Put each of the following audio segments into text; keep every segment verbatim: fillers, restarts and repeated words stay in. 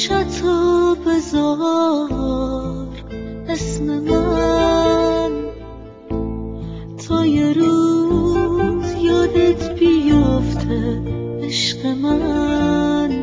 کوچتو بذار اسم من، تا یه روز یادت بیفته عشق من.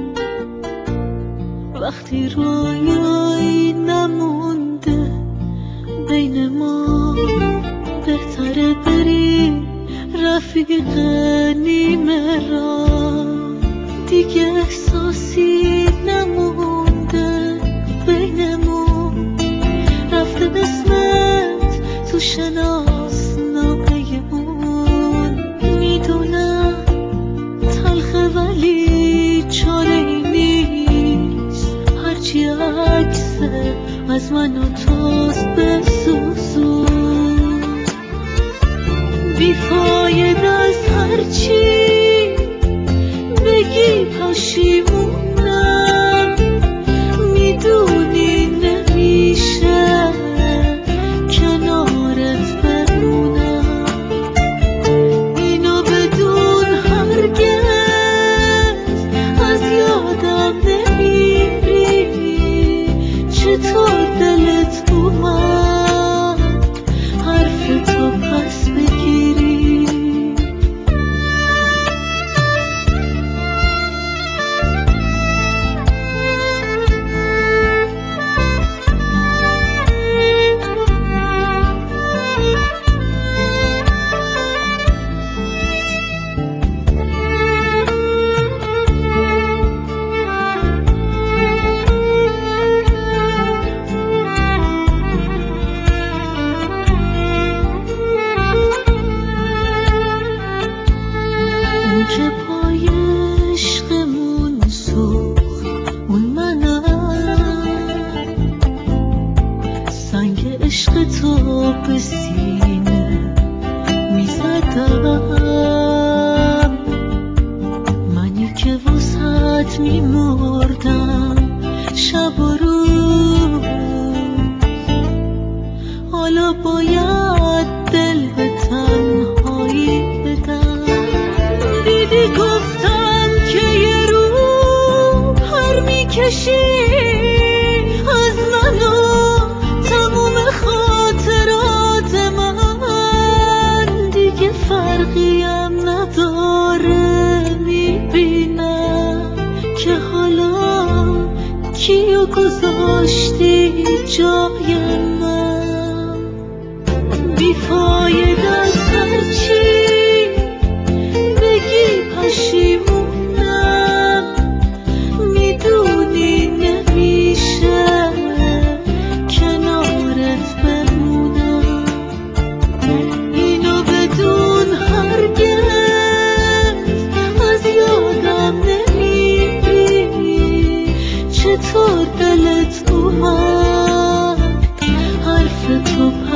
وقتی رویایی نمونده بین ما، بهتره بری رفیق نیمه راه. دیگه احساسی نمونده بینمون، رفته اسمت تو شناسنامه اون. میدونم تلخه ولی چاره‌ای نیست، هرچی عکسه از من و توست بسوزون. بیفایده از هرچی بگی پشیمونم، میدونی نمیشه کنارت بمونم. اینو بدون هرگز از یادم نمیری. چطور دلت اومد حرف تو پس بگیری؟ که پای عشقمون سوخت اون منم، سنگ عشق تو به سینه میزدم. منی که واسط میمردم شب و روز، حالا باید دل به تنهایی بدم. دیدی گفتم که یه رو پر میکشی از من و تموم خاطرات من. دیگه فرقیم نداره، میبینم که حالا کیو گذاشتی جای من. بیفایده از هرچی بگی پشیمونم، میدونی نمیشه کنارت بمونم. اینو بدون هرگز از یادم نمیری. چطور دلت اومد حرف تو